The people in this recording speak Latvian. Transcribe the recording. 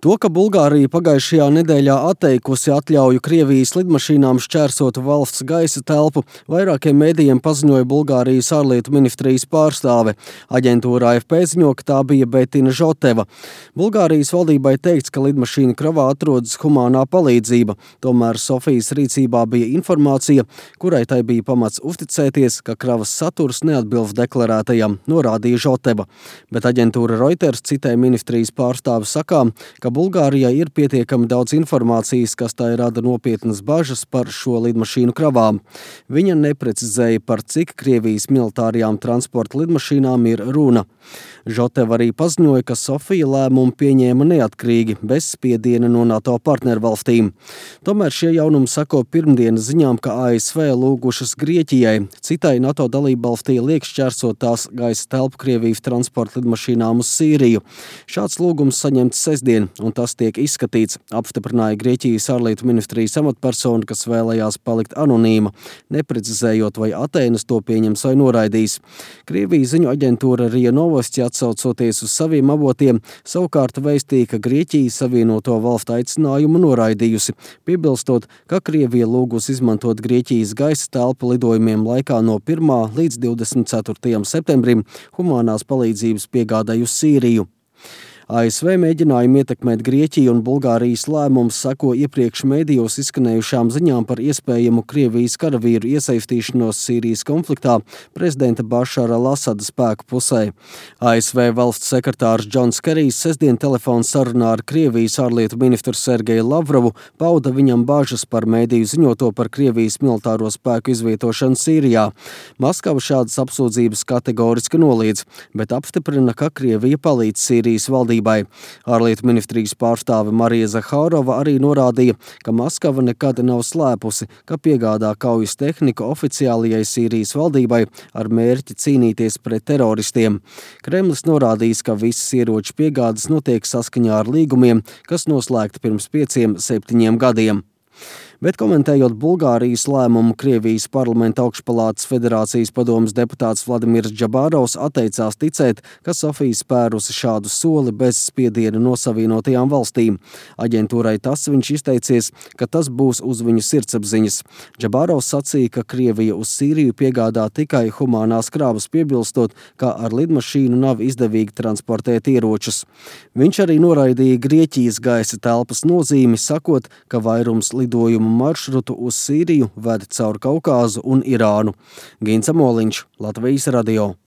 To, ka Bulgārija pagājušajā nedēļā atteikusi atļauju Krievijas lidmašīnām šķērsot valsts gaisa telpu, vairākiem mēdījiem paziņoja Bulgārijas ārlietu ministrijas pārstāve. Aģentūra AFP ziņo, ka tā bija Betina Žoteva. Bulgārijas valdībai teikts, ka lidmašīna kravā atrodas humānā palīdzība. Tomēr Sofijas rīcībā bija informācija, kurai tai bija pamats uzticēties, ka kravas saturs neatbilst deklarētajam, norādīja Žoteva. Bet aģentūra Reuters citē ministrijas pārstāvi sakām, ka Bulgārijai ir pietiekami daudz informācijas, kas tai rada nopietnas bažas par šo lidmašīnu kravām. Viņa neprecizēja, par cik Krievijas militārajām transporta lidmašīnām ir runa. Žoteva arī paziņoja, ka Sofija lēmumu pieņēma neatkarīgi, bez spiediena no NATO partnervalstīm. Tomēr šie jaunumi sako pirmdienas ziņām, ka ASV lūgušas Grieķijai, citai NATO dalībvalstī liek šķērsot tās gaisa telpu Krievijas transporta lidmašīnām uz Sīriju. Šāds lūgums saņemts sestdien, un tas tiek izskatīts, apstiprināja Grieķijas ārlietu ministrijas amatpersona, kas vēlējās palikt anonīma, neprecizējot, vai Atēnas to pieņems vai noraidīs. Krievijas ziņu aģentūra RIA Novosti, atsaucoties uz saviem avotiem, savukārt vēstīja, ka Grieķija Savienoto valstu aicinājumu noraidījusi, piebilstot, ka Krievija lūgus izmantot Grieķijas gaisa telpu lidojumiem laikā no 1. līdz 24. septembrim humānās palīdzības piegādai uz Sīriju. ASV mēģinājumi ietekmēt Grieķiju un Bulgārijas lēmums seko iepriekš mēdījos izskanējušām ziņām par iespējamu Krievijas karavīru iesaistīšanos Sīrijas konfliktā prezidenta Bašara al-Asada spēku pusē. ASV valsts sekretārs Džons Kerijs sestdien telefona sarunā ar Krievijas ārlietu ministru Sergeju Lavrovu pauda viņam bažas par mēdīju ziņoto par Krievijas militāro spēku izvietošanu Sīrijā. Maskava šādas apsūdzības kategoriski noliedz, bet apstiprina, ka Krievija palīdz Sīrijas valdībai. Ārlietu ministrijas pārstāve Marija Zahārova arī norādīja, ka Maskava nekad nav slēpusi, ka piegādā kaujas tehniku oficiālajai Sīrijas valdībai ar mērķi cīnīties pret teroristiem. Kremlis norādījis, ka visas ieroču piegādes notiek saskaņā ar līgumiem, kas noslēgti pirms 5-7 gadiem. Bet komentējot Bulgārijas lēmumu, Krievijas parlamenta augšpalātas federācijas padomes deputāts Vladimirs Džabārovs atteicās ticēt, ka Sofija spērusi šādu soli bez spiediena no Savienotajām valstīm. Aģentūrai tas viņš izteicies, ka tas būs uz viņu sirdsapziņas. Džabārovs sacīja, ka Krievija uz Sīriju piegādā tikai humānās krāvas, piebilstot, ka ar lidmašīnu nav izdevīgi transportēt ieročus. Viņš arī noraidīja Grieķijas gaisa telpas nozīmi, sakot, ka vairums lidojumu maršrutu uz Sīriju ved caur Kaukāzu un Irānu. Gints Amoliņš, Latvijas radio.